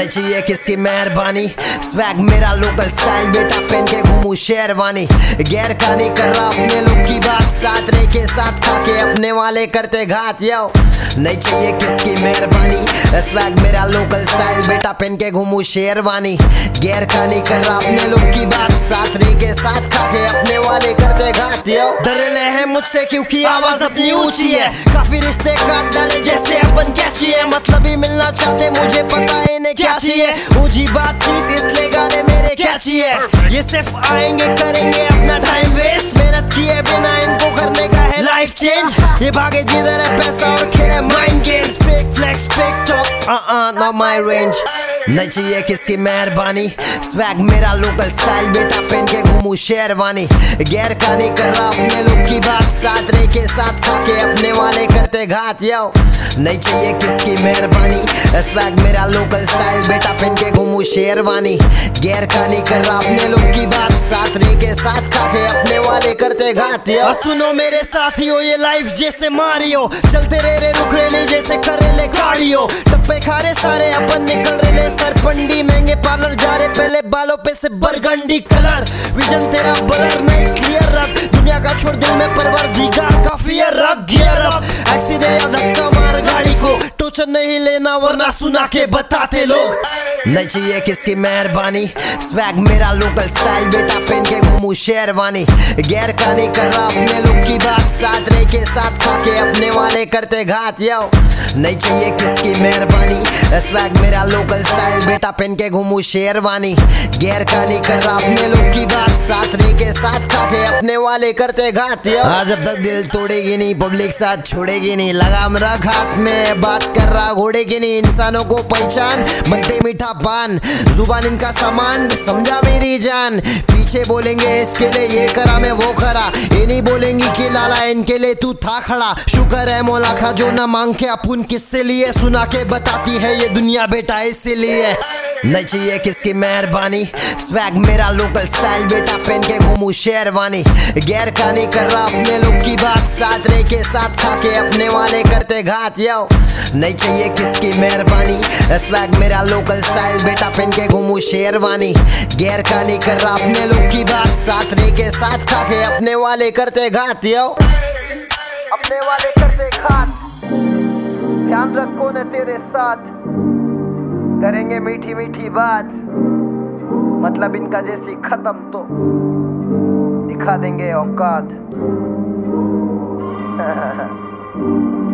चाहिए किसकी मेहरबानी। स्वैग मेरा लोकल स्टाइल बेटा पहन के घूमू शेरवानी। गैर का नहीं कर रहा अपने लोग की बात, साथ रह के साथ खा के अपने वाले करते घात। यो नहीं चाहिए किसकी मेहरबानी। स्वैग मेरा लोकल स्टाइल बेटा पहन के घूमू शेरवानी। गैर का नहीं कर रहा अपने लोग की बात, साथ रह के साथ खा के अपने वाले करते घात। यो डरले हैं मुझसे क्योंकि आवाज अपनी ऊंची है। काफी रिश्ते काट डाले जैसे अपन कैची है। मतलब ही मिलना चाहते मुझे पता है इन्हें क्या चाहिए। ऊंची बातचीत इसलिए गाने मेरे कैची है। ये सिर्फ आएंगे करेंगे अपना टाइम वेस्ट। मेहनत किए बिना इनको करने का है लाइफ चेंज। ये भागे जिधर है पैसा और खेले mind games. Fake flex fake talk not my range। नहीं चाहिए किसकी मेहरबानी। स्वैग मेरा लोकल स्टाइल बेटा पहन के घूमू शेरवानी। गैर का नहीं कर रहा अपने लोग की बात, साथ रह के साथ खा के अपने वाले करते घात। यो नहीं चाहिए किसकी मेहरबानी। स्वैग मेरा लोकल स्टाइल बेटा पहन के घूमू शेरवानी। गैर का नहीं कर रहा अपने लोग की बात, साथ रह के साथ खा के अपने वाले करते घात। और सुनो मेरे साथियों ये लाइफ जैसे मारियो, चलते रह रहे रुक रहे नहीं जैसे कर रहे कार्डियो। टप्पे खा रहे सारे अपन निकल रहे सरपंडी। महंगे पार्लर जा रहे पहले बालों पे से बरगंडी कलर। विजन तेरा बलर नहीं क्लियर रख, दुनिया का छोड़ दिल में परवरदिगार का फियर रख। गियर अप एक्सीडेंट या धक्का मार गाड़ी को, टोचर नहीं लेना वरना सुना के बताते लोग। नहीं चाहिए किसकी मेहरबानी। स्वैग मेरा लोकल स्टाइल बेटा पहन के घूमू शेरवानी। गैर का नहीं कर रहा अपने लोग की बात, साथ रह के साथ खा के अपने वाले करते घात। यो नहीं चाहिए किसकी मेहरबानी। स्वैग मेरा लोकल स्टाइल बेटा पहन के घूमू शेरवानी। गैर का नहीं कर रहा अपने लोग की बात, साथ रह के साथ खा के अपने वाले करते घात। आज जब तक दिल तोड़ेगी नहीं पब्लिक साथ छोड़ेगी नहीं। लगाम रख हाथ में बात कर रहा घोड़े की नहीं। इंसानों को पहचान बनते मीठा पान, जुबान इनका सामान समझा मेरी जान। पीछे बोलेंगे इसके लिए ये करा मैं वो करा, ये नहीं बोलेंगी कि लाला इनके लिए तू था खड़ा। शुक्र है मौला का जो ना मांग के अपुन किससे लिए, सुना के बताती है ये दुनिया बेटा इसीलिए। नहीं चाहिए किसकी मेहरबानी। स्वैग मेरा लोकल स्टाइल बेटा पहन के घूमू शेरवानी। गैर का नहीं कर रहा अपने लोग की बात, साथ रह के साथ खा के अपने वाले करते घात। यो नहीं चाहिए किसकी मेहरबानी। स्वैग मेरा लोकल स्टाइल बेटा पहन के घूमू शेरवानी। गैर का नहीं कर रहा अपने लोग की बात, साथ रह के साथ खा के अपने वाले करते घात। यो अपने वाले करते घात। ध्यान रखो न तेरे साथ करेंगे मीठी मीठी बात, मतलब इनका जैसी खत्म तो दिखा देंगे औकात।